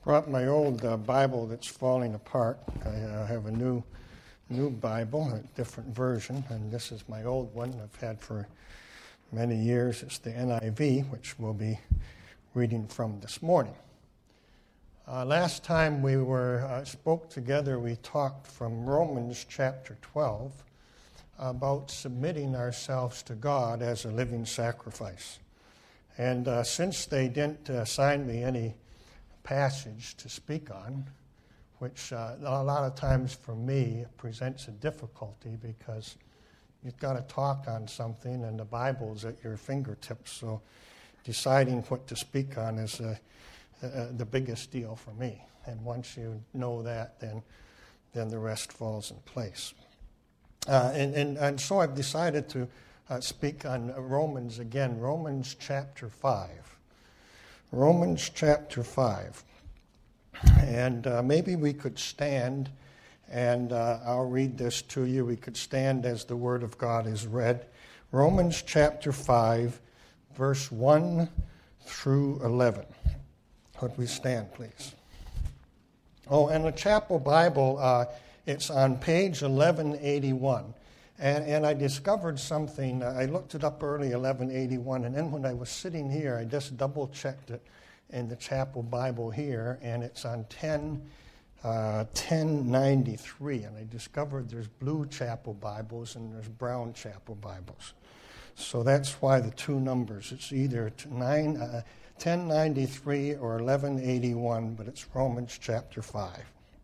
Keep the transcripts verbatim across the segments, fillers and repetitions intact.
Brought my old uh, Bible that's falling apart. I uh, have a new new Bible, a different version, and this is my old one I've had for many years. It's the N I V, which we'll be reading from this morning. Uh, last time we were uh, spoke together, we talked from Romans chapter twelve about submitting ourselves to God as a living sacrifice. And uh, since they didn't uh, assign me any passage to speak on, which uh, a lot of times for me presents a difficulty because you've got to talk on something and the Bible's at your fingertips, so deciding what to speak on is uh, uh, the biggest deal for me. And once you know that, then then the rest falls in place. Uh, and, and, and so I've decided to uh, speak on Romans again, Romans chapter five. Romans chapter five. And uh, maybe we could stand, and uh, I'll read this to you. We could stand as the Word of God is read. Romans chapter five, verse one through eleven. Could we stand, please? Oh, and the Chapel Bible, uh, it's on page eleven eighty-one. And, and I discovered something. I looked it up early, eleven eighty-one, and then when I was sitting here, I just double-checked it in the Chapel Bible here, and it's on ten ninety-three. And I discovered there's blue Chapel Bibles and there's brown Chapel Bibles. So that's why the two numbers. It's either nine, uh, ten ninety-three or eleven eighty-one, but it's Romans chapter five.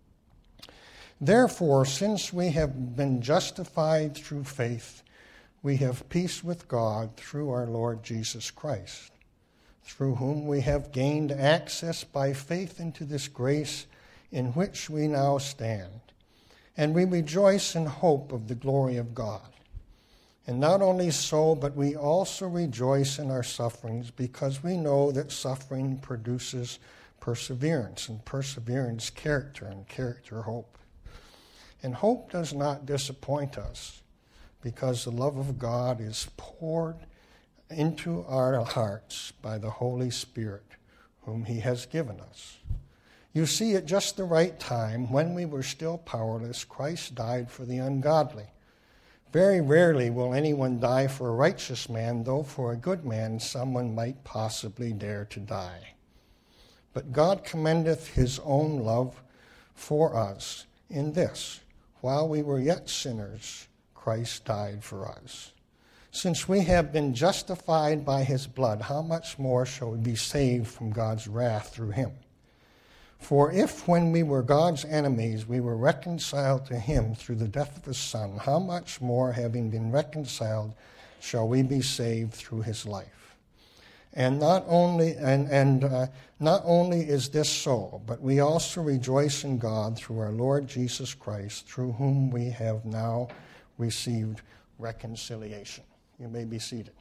Therefore, since we have been justified through faith, we have peace with God through our Lord Jesus Christ, through whom we have gained access by faith into this grace in which we now stand. And we rejoice in hope of the glory of God. And not only so, but we also rejoice in our sufferings, because we know that suffering produces perseverance, and perseverance character, and character hope. And hope does not disappoint us, because the love of God is poured into our hearts by the Holy Spirit, whom He has given us. You see, at just the right time, when we were still powerless, Christ died for the ungodly. Very rarely will anyone die for a righteous man, though for a good man someone might possibly dare to die. But God commendeth His own love for us in this: while we were yet sinners, Christ died for us. Since we have been justified by His blood, how much more shall we be saved from God's wrath through Him? For if when we were God's enemies, we were reconciled to Him through the death of His Son, how much more, having been reconciled, shall we be saved through His life? And not only and and uh, not only is this so, but we also rejoice in God through our Lord Jesus Christ, through whom we have now received reconciliation. You may be seated.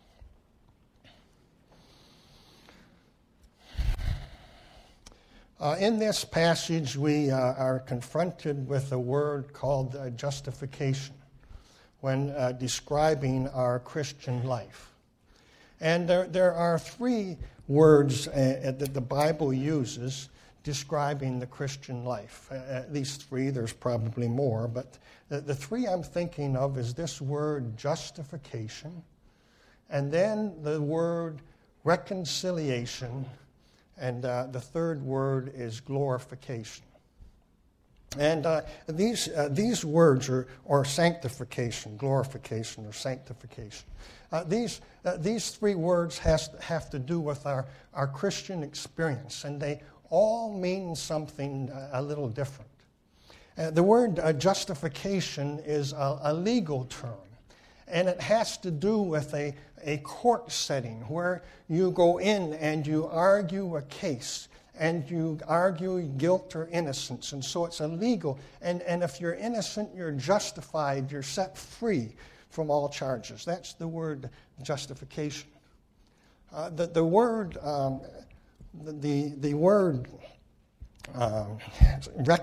Uh, in this passage, we uh, are confronted with a word called uh, justification when uh, describing our Christian life. And there, there are three words uh, that the Bible uses describing the Christian life. Uh, at least three, there's probably more, but the, the three I'm thinking of is this word justification, and then the word reconciliation, and uh, the third word is glorification. And uh, these uh, these words are or sanctification, glorification, or sanctification. Uh, these uh, these three words has have to do with our, our Christian experience, and they all mean something a, a little different. Uh, the word uh, justification is a, a legal term, and it has to do with a, a court setting where you go in and you argue a case, and you argue guilt or innocence. And so it's illegal. And, and if you're innocent, you're justified. You're set free from all charges. That's the word justification. Uh, the, the word, um, the, the word um,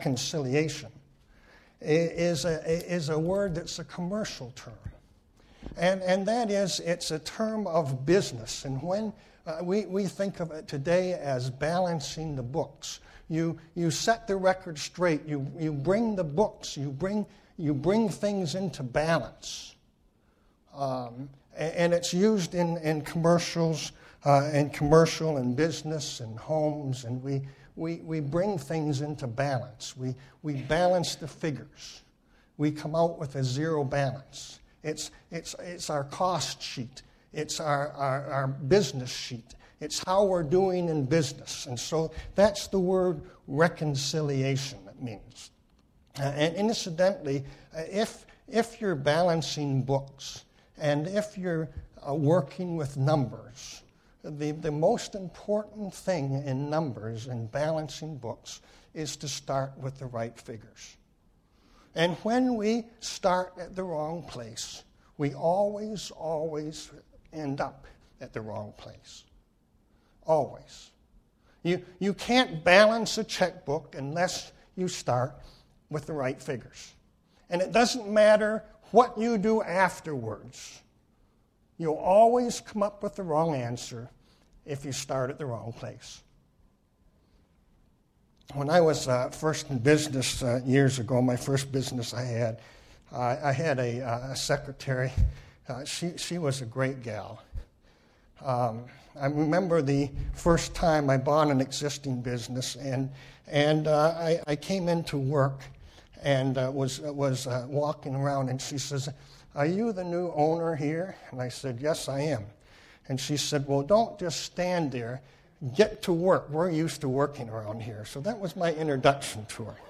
reconciliation is a, is a word that's a commercial term. And, and that is, it's a term of business. And when uh, we, we think of it today as balancing the books, you, you set the record straight. You, you bring the books. You bring, you bring things into balance. Um, and, and it's used in, in commercials, uh, in commercial and business and homes. And we, we, we bring things into balance. We, we balance the figures. We come out with a zero balance. It's, it's, it's our cost sheet. It's our, our, our business sheet. It's how we're doing in business. And so that's the word reconciliation that means. Uh, and incidentally, uh, if, if you're balancing books and if you're uh, working with numbers, the, the most important thing in numbers and balancing books is to start with the right figures. And when we start at the wrong place, we always, always end up at the wrong place. Always. You, you can't balance a checkbook unless you start with the right figures. And it doesn't matter what you do afterwards. You'll always come up with the wrong answer if you start at the wrong place. When I was uh, first in business uh, years ago, my first business I had, uh, I had a, uh, a secretary. Uh, she, she was a great gal. Um, I remember the first time I bought an existing business, and and uh, I, I came into work and uh, was was uh, walking around, and she says, "Are you the new owner here?" And I said, "Yes, I am." And she said, "Well, don't just stand there. Get to work. We're used to working around here." So that was my introduction to her.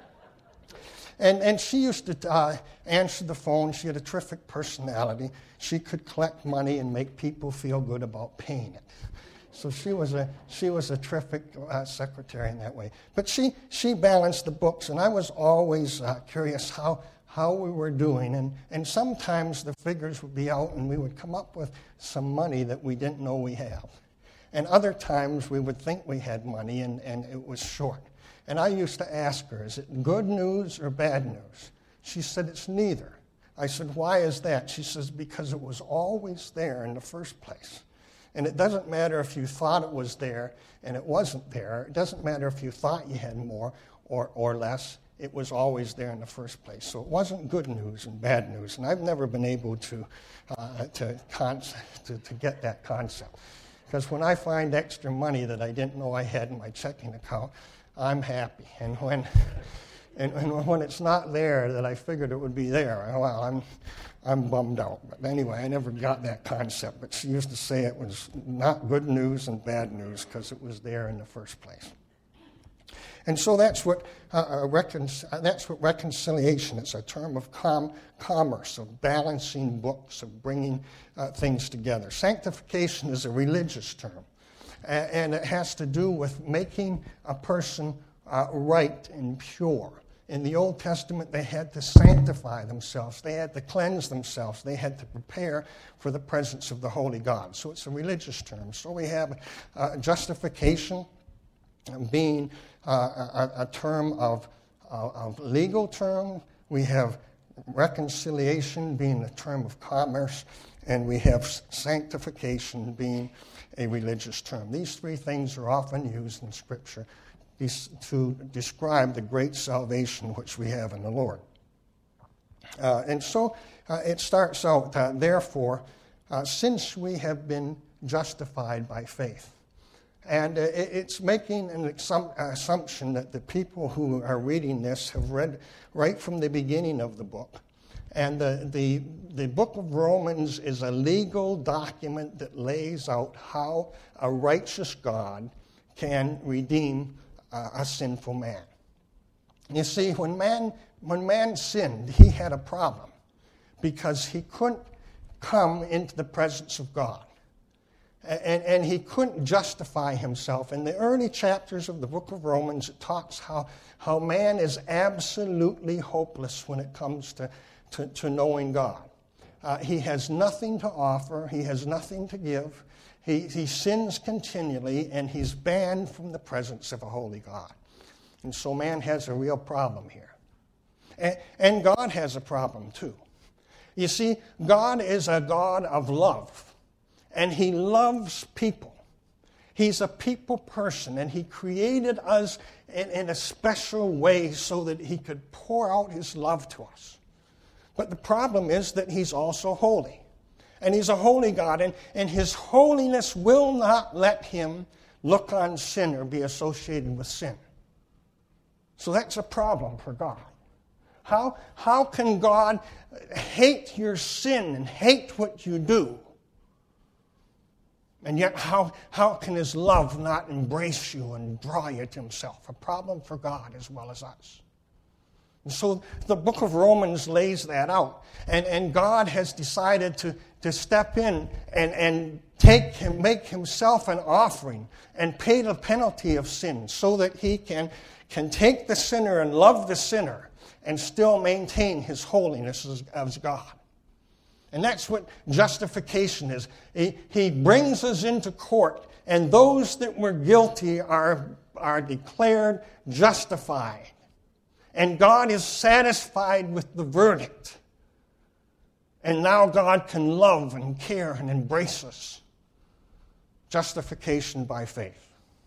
And and she used to uh, answer the phone. She had a terrific personality. She could collect money and make people feel good about paying it. So she was a she was a terrific uh, secretary in that way. But she she balanced the books, and I was always uh, curious how how we were doing. And and sometimes the figures would be out, and we would come up with some money that we didn't know we had. And other times we would think we had money, and, and it was short. And I used to ask her, "Is it good news or bad news?" She said, "It's neither." I said, "Why is that?" She says, "Because it was always there in the first place. And it doesn't matter if you thought it was there and it wasn't there. It doesn't matter if you thought you had more or, or less. It was always there in the first place." So it wasn't good news and bad news. And I've never been able to, uh, to, con- to, to get that concept. Because when I find extra money that I didn't know I had in my checking account, I'm happy. And when and, and when it's not there that I figured it would be there, well, I'm I'm bummed out. But anyway, I never got that concept. But she used to say it was not good news and bad news because it was there in the first place. And so that's what uh, recon- that's what reconciliation is, a term of com- commerce, of balancing books, of bringing uh, things together. Sanctification is a religious term, and, and it has to do with making a person uh, right and pure. In the Old Testament, they had to sanctify themselves. They had to cleanse themselves. They had to prepare for the presence of the Holy God. So it's a religious term. So we have uh, justification being uh, a, a term of, uh, of legal term. We have reconciliation being a term of commerce. And we have sanctification being a religious term. These three things are often used in Scripture to describe the great salvation which we have in the Lord. Uh, and so uh, it starts out, uh, therefore, uh, since we have been justified by faith. And uh, it's making an assumption that the people who are reading this have read right from the beginning of the book. And the, the, the book of Romans is a legal document that lays out how a righteous God can redeem Uh, a sinful man. You see, when man when man sinned, he had a problem because he couldn't come into the presence of God. And, and he couldn't justify himself. In the early chapters of the book of Romans, it talks how, how man is absolutely hopeless when it comes to, to, to knowing God. Uh, he has nothing to offer. He has nothing to give. He, he sins continually, and he's banned from the presence of a holy God. And so man has a real problem here. And, and God has a problem too. You see, God is a God of love, and He loves people. He's a people person, and He created us in, in a special way so that He could pour out His love to us. But the problem is that He's also holy. And He's a holy God, and, and His holiness will not let Him look on sin or be associated with sin. So that's a problem for God. How, how can God hate your sin and hate what you do? And yet how, how can His love not embrace you and draw you to Himself? A problem for God as well as us. And so the book of Romans lays that out. And, and God has decided to, to step in and, and take him, make Himself an offering and pay the penalty of sin so that He can, can take the sinner and love the sinner and still maintain His holiness as, as God. And that's what justification is. He, he brings us into court, and those that were guilty are, are declared justified. And God is satisfied with the verdict. And now God can love and care and embrace us. Justification by faith.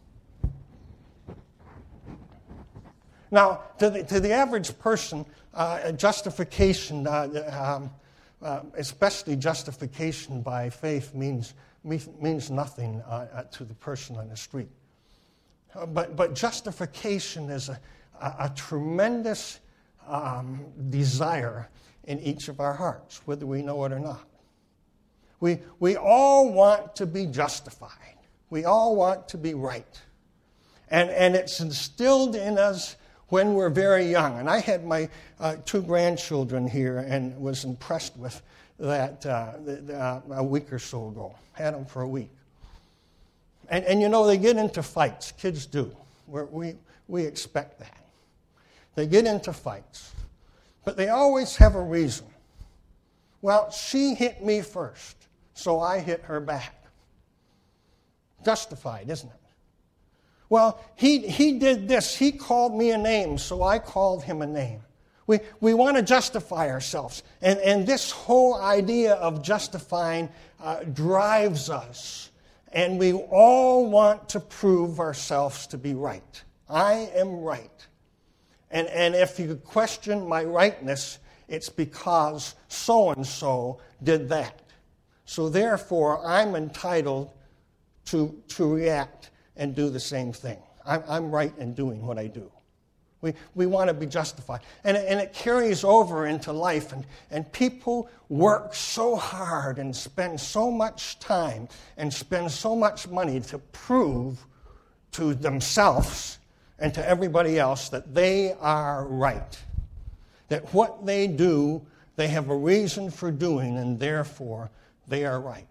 Now, to the, to the average person, uh, justification, uh, um, uh, especially justification by faith, means means nothing uh, to the person on the street. Uh, but but justification is a, a, a tremendous um, desire in each of our hearts, whether we know it or not. We we all want to be justified. We all want to be right, and and it's instilled in us when we're very young. And I had my uh, two grandchildren here and was impressed with that uh, the, the, uh, a week or so ago. Had them for a week. And, and you know, they get into fights. Kids do. We're, we we expect that. They get into fights. But they always have a reason. Well, she hit me first, so I hit her back. Justified, isn't it? Well, he, he did this. He called me a name, so I called him a name. We, we want to justify ourselves. And, and this whole idea of justifying uh, drives us. And we all want to prove ourselves to be right. I am right. And, and if you question my rightness, it's because so-and-so did that. So therefore, I'm entitled to, to react and do the same thing. I'm, I'm right in doing what I do. We, we want to be justified. And, and it carries over into life. And, and people work so hard and spend so much time and spend so much money to prove to themselves and to everybody else that they are right. That what they do, they have a reason for doing, and therefore they are right.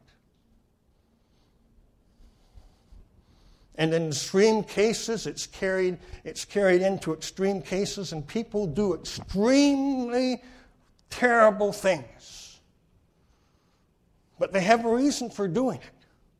And in extreme cases, it's carried, it's carried into extreme cases, and people do extremely terrible things. But they have a reason for doing it.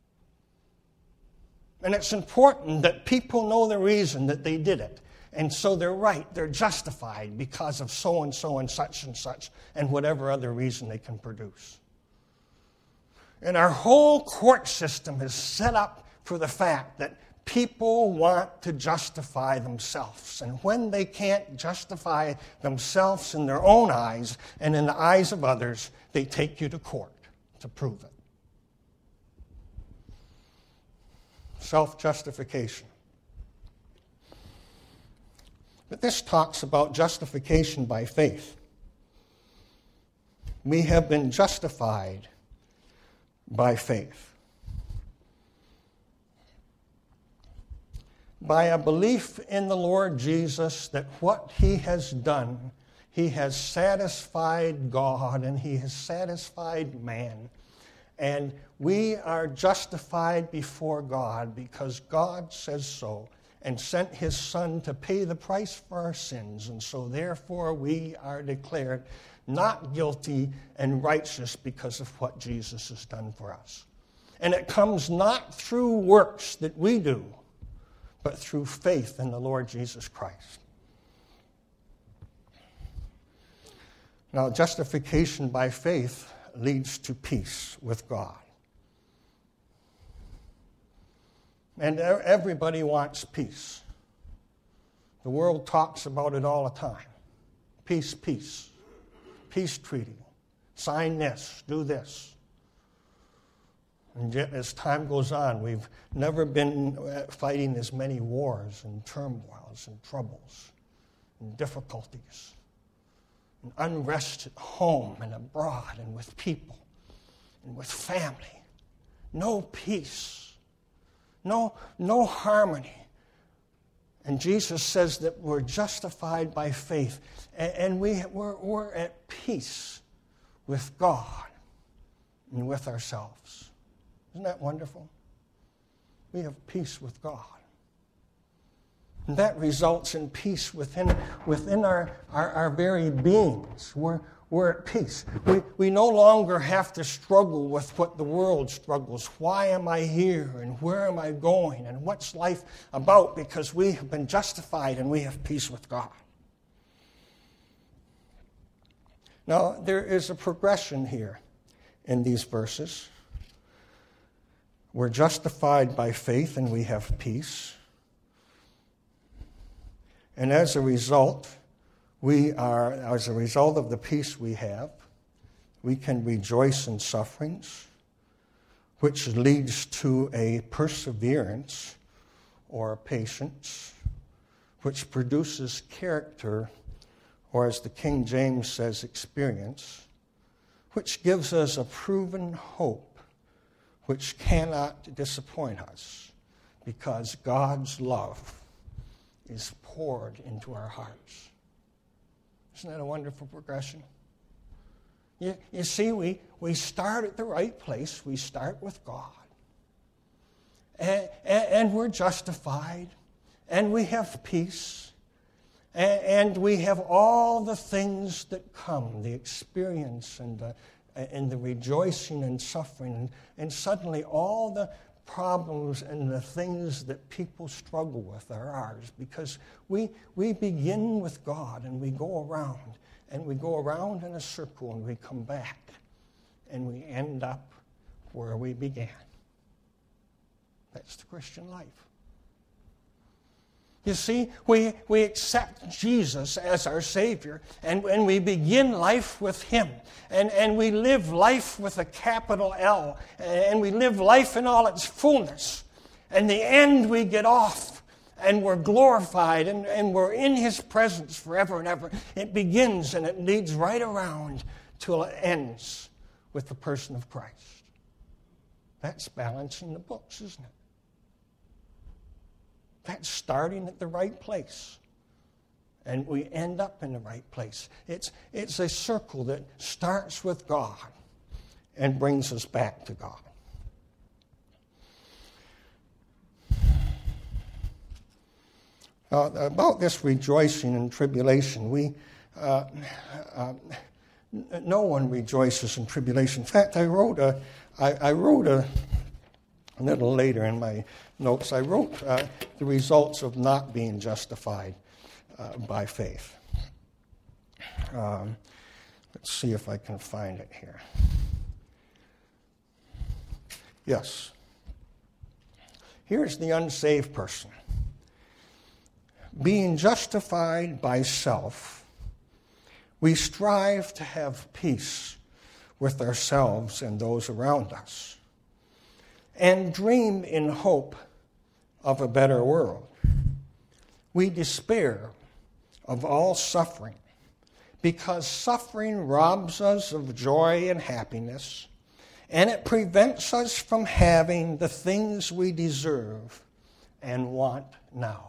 And it's important that people know the reason that they did it. And so they're right, they're justified because of so-and-so and such and such, and whatever other reason they can produce. And our whole court system is set up for the fact that people want to justify themselves. And when they can't justify themselves in their own eyes and in the eyes of others, they take you to court to prove it. Self-justification. But this talks about justification by faith. We have been justified by faith. By a belief in the Lord Jesus that what He has done, He has satisfied God and He has satisfied man. And we are justified before God because God says so and sent His Son to pay the price for our sins. And so therefore we are declared not guilty and righteous because of what Jesus has done for us. And it comes not through works that we do, but through faith in the Lord Jesus Christ. Now, justification by faith leads to peace with God. And everybody wants peace. The world talks about it all the time. Peace, peace. Peace treaty. Sign this, do this. And yet, as time goes on, we've never been fighting as many wars and turmoils and troubles and difficulties and unrest at home and abroad and with people and with family. No peace. No, no harmony. And Jesus says that we're justified by faith, and we, we're, we're at peace with God and with ourselves. Isn't that wonderful? We have peace with God. And that results in peace within, within our, our, our very beings. We're, we're at peace. We, we no longer have to struggle with what the world struggles. Why am I here? And where am I going? And what's life about? Because we have been justified and we have peace with God. Now, there is a progression here in these verses. We're justified by faith and we have peace. And as a result, we are, as a result of the peace we have, we can rejoice in sufferings, which leads to a perseverance or patience, which produces character, or as the King James says, experience, which gives us a proven hope which cannot disappoint us, because God's love is poured into our hearts. Isn't that a wonderful progression? You, you see, we, we start at the right place. We start with God. And, and, and we're justified. And we have peace. And, and we have all the things that come, the experience and the and the rejoicing and suffering, and, and suddenly all the problems and the things that people struggle with are ours, because we we begin with God and we go around, and we go around in a circle and we come back, and we end up where we began. That's the Christian life. You see, we, we accept Jesus as our Savior, and, and we begin life with Him. And, and we live life with a capital L, and we live life in all its fullness. And the end, we get off, and we're glorified, and, and we're in His presence forever and ever. It begins, and it leads right around till it ends with the person of Christ. That's balancing the books, isn't it? That's starting at the right place. And we end up in the right place. It's, it's a circle that starts with God and brings us back to God. Uh, about this rejoicing and tribulation, we uh, uh, no one rejoices in tribulation. In fact, I wrote a, I, I wrote a, a little later in my notes, I wrote uh, the results of not being justified uh, by faith. Um, let's see if I can find it here. Yes. Here's the unsaved person. Being justified by self, we strive to have peace with ourselves and those around us, and dream in hope of a better world. We despair of all suffering, because suffering robs us of joy and happiness, and it prevents us from having the things we deserve and want now.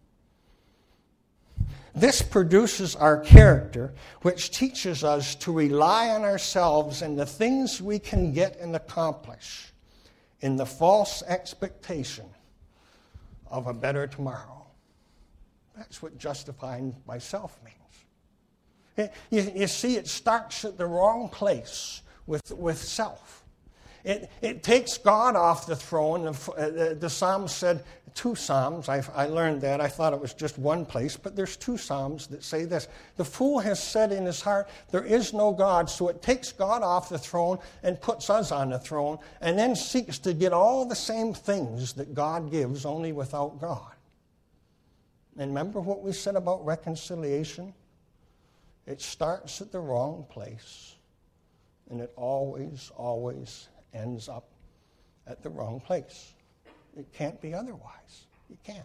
This produces our character, which teaches us to rely on ourselves and the things we can get and accomplish, in the false expectation of a better tomorrow. That's what justifying myself means. You, you see, it starts at the wrong place with, with self. It, it takes God off the throne. The, the Psalm said, two Psalms. I, I learned that. I thought it was just one place, but there's two Psalms that say this. The fool has said in his heart, there is no God, so it takes God off the throne and puts us on the throne, and then seeks to get all the same things that God gives, only without God. And remember what we said about reconciliation? It starts at the wrong place, and it always, always ends up at the wrong place. It can't be otherwise. It can't.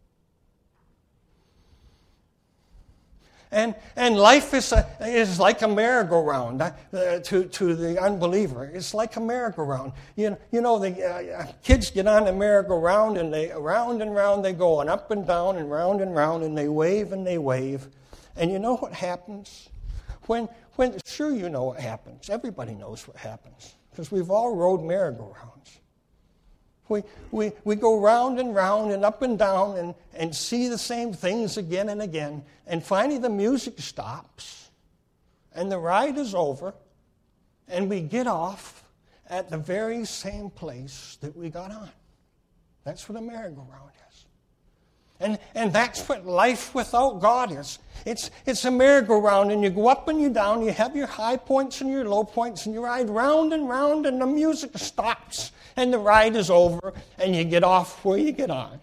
And and life is a, is like a merry-go-round uh, to, to the unbeliever. It's like a merry-go-round. You, you know, the uh, kids get on the merry-go-round, and they round and round they go, and up and down and round and round, and they wave and they wave. And you know what happens? When when sure you know what happens. Everybody knows what happens, because we've all rode merry-go-rounds. We, we, we go round and round and up and down and, and see the same things again and again. And finally the music stops and the ride is over and we get off at the very same place that we got on. That's what a merry-go-round is. And, and that's what life without God is. It's, it's a merry-go-round, and you go up and you down, you have your high points and your low points, and you ride round and round, and the music stops, and the ride is over, and you get off where you get on.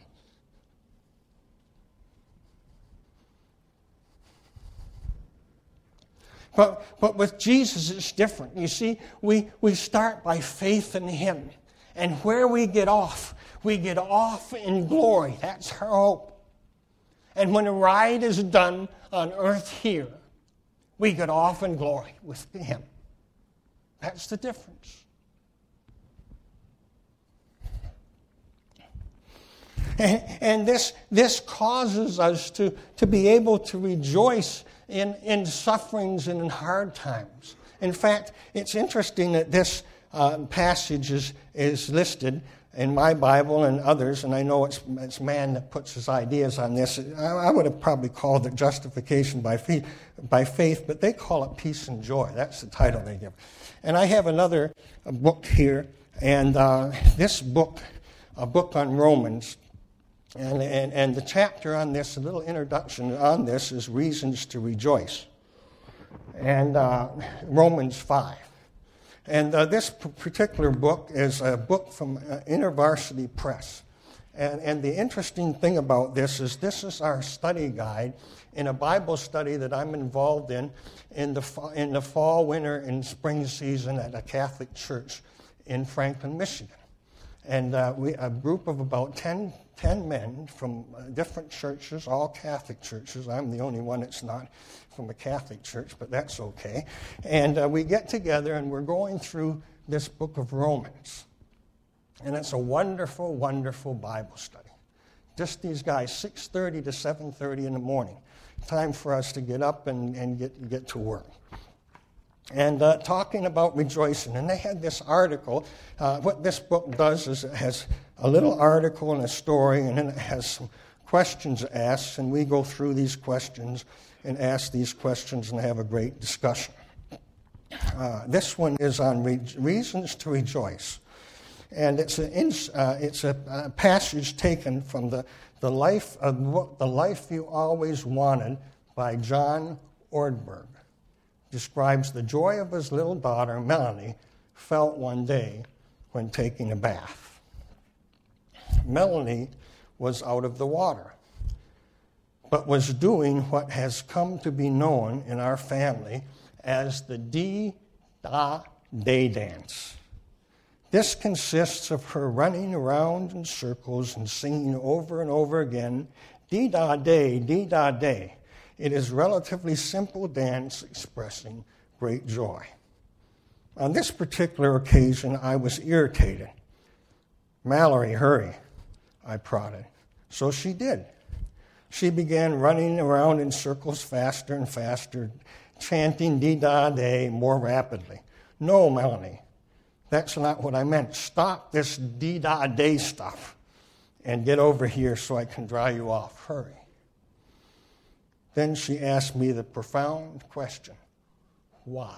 But, but with Jesus, it's different. You see, we, we start by faith in Him. And where we get off, we get off in glory. That's our hope. And when the ride is done on earth here, we get off in glory with Him. That's the difference. And, and this, this causes us to, to be able to rejoice in, in sufferings and in hard times. In fact, it's interesting that this uh, passage is, is listed in my Bible and others, and I know it's, it's man that puts his ideas on this. I, I would have probably called it justification by faith, by faith, but they call it peace and joy. That's the title they give. And I have another book here, and uh, this book, a book on Romans, and, and, and the chapter on this, a little introduction on this, is Reasons to Rejoice. And uh, Romans five. And uh, this p- particular book is a book from uh, InterVarsity Press. And, and the interesting thing about this is this is our study guide in a Bible study that I'm involved in in the, fa- in the fall, winter, and spring season at a Catholic church in Franklin, Michigan. And uh, we a group of about ten, ten men from uh, different churches, all Catholic churches. I'm the only one that's not from a Catholic church, but that's okay. And uh, we get together and we're going through this book of Romans. And it's a wonderful, wonderful Bible study. Just these guys, six thirty to seven thirty in the morning. Time for us to get up and, and get, get to work. And uh, talking about rejoicing. And they had this article. Uh, what this book does is it has a little article and a story, and then it has some questions asked, and we go through these questions and ask these questions and have a great discussion. Uh, this one is on re- reasons to rejoice. And it's a, uh, it's a, a passage taken from the, the, life of, the Life You Always Wanted by John Ortberg. Describes the joy of his little daughter, Melanie, felt one day when taking a bath. Melanie was out of the water, but was doing what has come to be known in our family as the Dee-Da-Day dance. This consists of her running around in circles and singing over and over again, Dee-Da-Day, Dee-Da-Day. It is a relatively simple dance expressing great joy. On this particular occasion, I was irritated. Mallory, hurry, I prodded. So she did. She began running around in circles faster and faster, chanting Dee-Da-Day more rapidly. No, Melanie, that's not what I meant. Stop this Dee-Da-Day stuff and get over here so I can dry you off. Hurry. Then she asked me the profound question, why?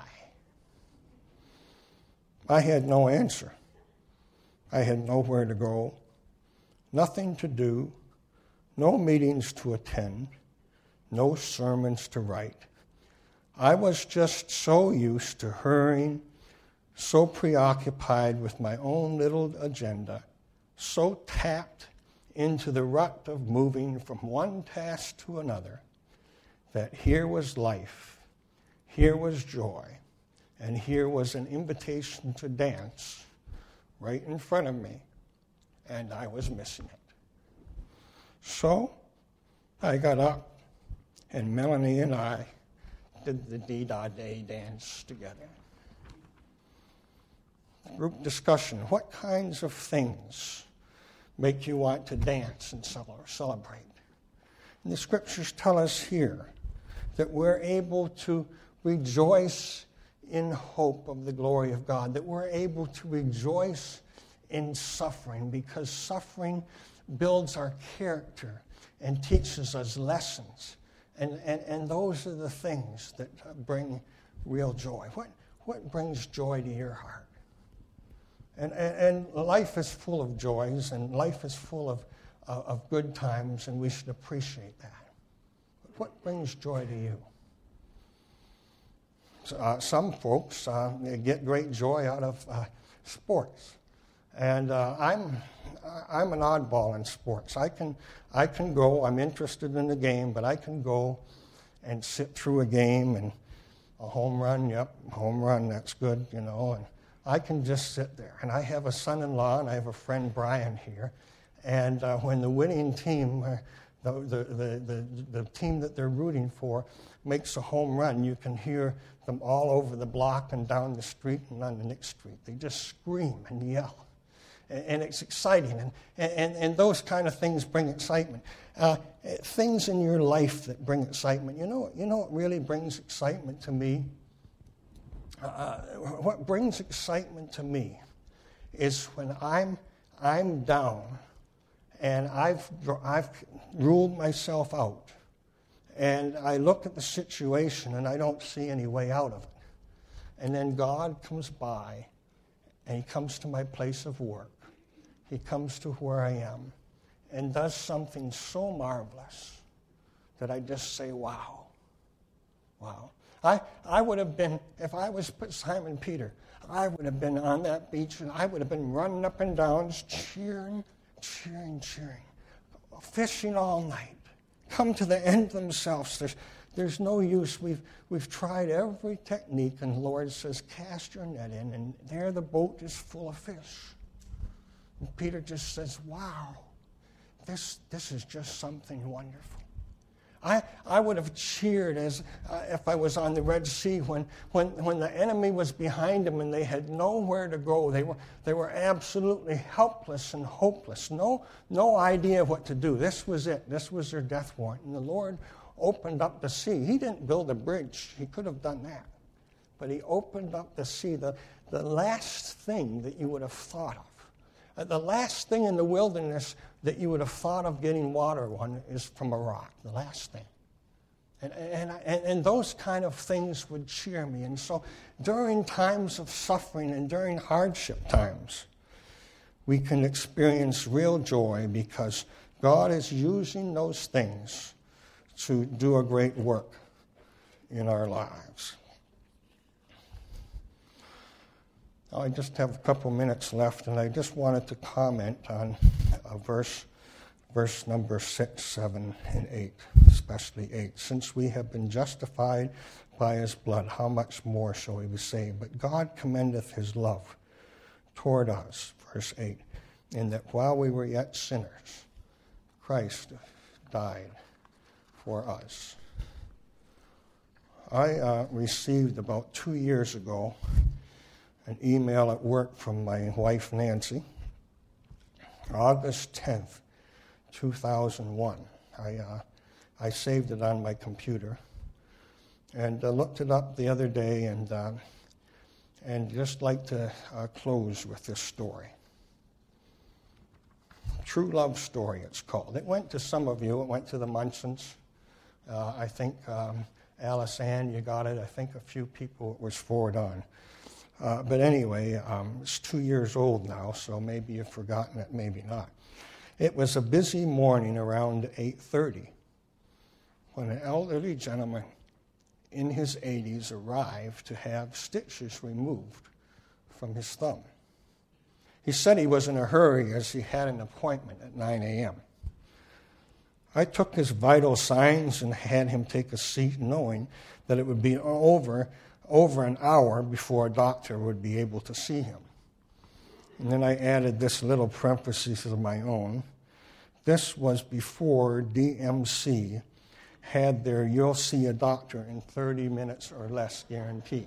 I had no answer. I had nowhere to go, nothing to do, no meetings to attend, no sermons to write. I was just so used to hurrying, so preoccupied with my own little agenda, so tapped into the rut of moving from one task to another, that here was life, here was joy, and here was an invitation to dance right in front of me, and I was missing it. So I got up, and Melanie and I did the Dee-Da-Day dance together. Group discussion. What kinds of things make you want to dance and celebrate? And the scriptures tell us here that we're able to rejoice in hope of the glory of God, that we're able to rejoice in suffering, because suffering builds our character and teaches us lessons. And, and, and those are the things that bring real joy. What, what brings joy to your heart? And, and, and life is full of joys, and life is full of, uh, of good times, and we should appreciate that. But what brings joy to you? So, uh, some folks uh, get great joy out of uh, sports. And uh, I'm I'm an oddball in sports. I can I can go. I'm interested in the game, but I can go and sit through a game and a home run. Yep, home run. That's good, you know. And I can just sit there. And I have a son-in-law, and I have a friend Brian here. And uh, when the winning team, uh, the, the the the the team that they're rooting for, makes a home run, you can hear them all over the block and down the street and on the next street. They just scream and yell. And it's exciting, and, and, and those kind of things bring excitement. Uh, things in your life that bring excitement. You know, you know what really brings excitement to me? Uh, what brings excitement to me is when I'm I'm down, and I've I've ruled myself out, and I look at the situation and I don't see any way out of it, and then God comes by, and He comes to my place of work. He comes to where I am and does something so marvelous that I just say, wow, wow. I, I would have been, if I was Simon Peter, I would have been on that beach and I would have been running up and down, cheering, cheering, cheering, fishing all night, come to the end themselves. There's, there's no use. We've, we've tried every technique, and the Lord says, cast your net in, and there the boat is full of fish. And Peter just says, wow, this this is just something wonderful. I I would have cheered as uh, if I was on the Red Sea when, when when the enemy was behind them and they had nowhere to go. They were they were absolutely helpless and hopeless. No no idea what to do. This was it. This was their death warrant. And the Lord opened up the sea. He didn't build a bridge. He could have done that. But He opened up the sea, the, the last thing that you would have thought of. Uh, the last thing in the wilderness that you would have thought of getting water on is from a rock, the last thing. And, and, and, and those kind of things would cheer me. And so during times of suffering and during hardship times, we can experience real joy because God is using those things to do a great work in our lives. I just have a couple minutes left, and I just wanted to comment on a verse, verse number six, seven, and eight, especially eight. Since we have been justified by His blood, how much more shall we be saved? But God commendeth His love toward us, verse eight, in that while we were yet sinners, Christ died for us. I uh, received about two years ago an email at work from my wife, Nancy, August tenth, two thousand one. I, uh, I saved it on my computer and uh, looked it up the other day and, uh, and just like to uh, close with this story. True Love Story, it's called. It went to some of you. It went to the Munsons. Uh, I think um, Alice Ann, you got it. I think a few people it was forwarded on. Uh, but anyway, um, it's two years old now, so maybe you've forgotten it, maybe not. It was a busy morning around eight thirty when an elderly gentleman in his eighties arrived to have stitches removed from his thumb. He said he was in a hurry as he had an appointment at nine a.m. I took his vital signs and had him take a seat, knowing that it would be over, over an hour before a doctor would be able to see him. And then I added this little parenthesis of my own. This was before D M C had their "you'll see a doctor in thirty minutes or less" guarantee.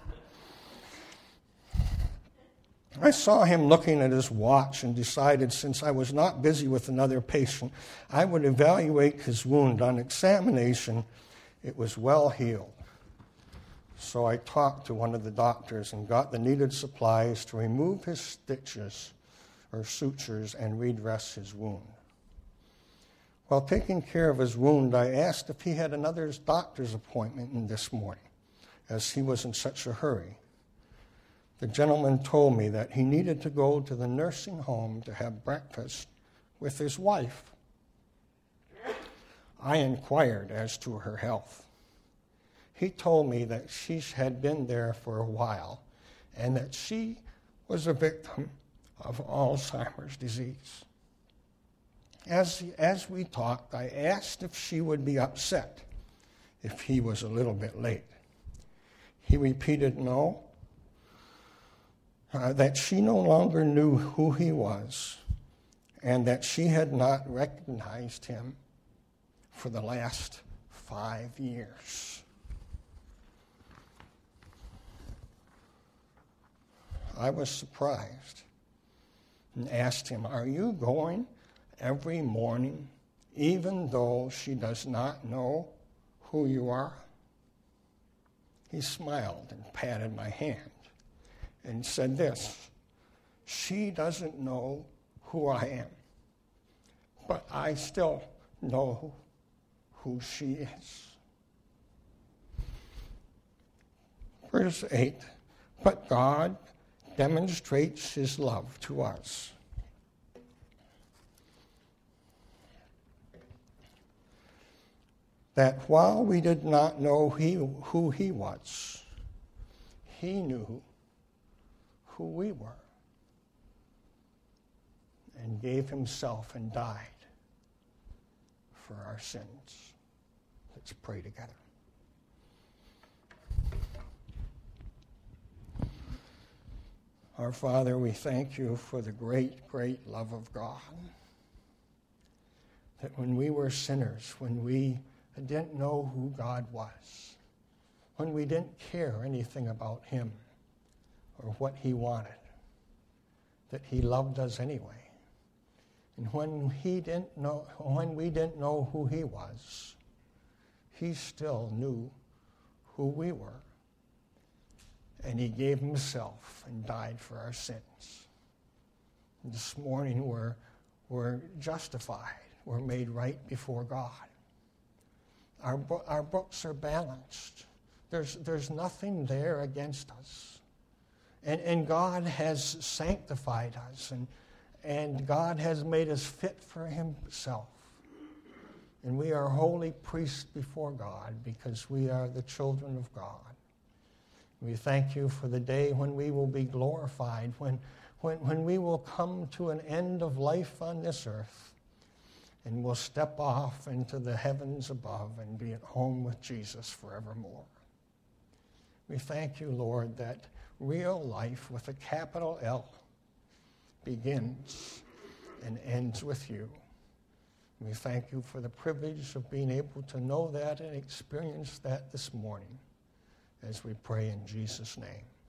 I saw him looking at his watch and decided, since I was not busy with another patient, I would evaluate his wound. On examination, it was well healed. So I talked to one of the doctors and got the needed supplies to remove his stitches or sutures and redress his wound. While taking care of his wound, I asked if he had another doctor's appointment in this morning, as he was in such a hurry. The gentleman told me that he needed to go to the nursing home to have breakfast with his wife. I inquired as to her health. He told me that she had been there for a while and that she was a victim of Alzheimer's disease. As, as we talked, I asked if she would be upset if he was a little bit late. He repeated no, uh, that she no longer knew who he was, and that she had not recognized him for the last five years. I was surprised and asked him, "Are you going every morning, even though she does not know who you are?" He smiled and patted my hand and said this, "She doesn't know who I am, but I still know who she is." Verse eight, but God demonstrates his love to us. That while we did not know he, who he was, he knew who we were and gave himself and died for our sins. Let's pray together. Our Father, we thank you for the great, great love of God. That when we were sinners, when we didn't know who God was, when we didn't care anything about him or what he wanted, that he loved us anyway. And when he didn't know, when we didn't know who he was, he still knew who we were. And he gave himself and died for our sins. And this morning we're, we're justified. We're made right before God. Our, our books are balanced. There's, there's nothing there against us. And, and God has sanctified us, and, and God has made us fit for himself. And we are holy priests before God because we are the children of God. We thank you for the day when we will be glorified, when, when, when we will come to an end of life on this earth, and we'll step off into the heavens above and be at home with Jesus forevermore. We thank you, Lord, that real life with a capital L begins and ends with you. We thank you for the privilege of being able to know that and experience that this morning, as we pray in Jesus' name.